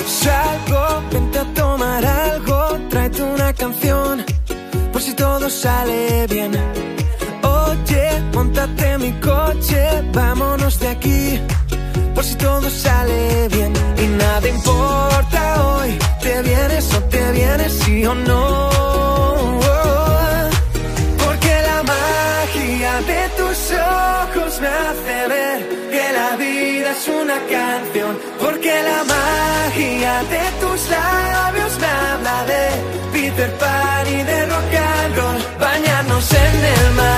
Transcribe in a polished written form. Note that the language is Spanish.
Salgo, vente a tomar algo, tráete una canción, por si todo sale bien. Oye, móntate en mi coche, vámonos de aquí, por si todo sale bien. Y nada importa hoy, te vienes o te vienes, sí o no. Porque la magia de tus ojos me hace ver que la vida es una canción. Porque la magia de tus labios me habla de Peter Pan y de rock and roll. Bañarnos en el mar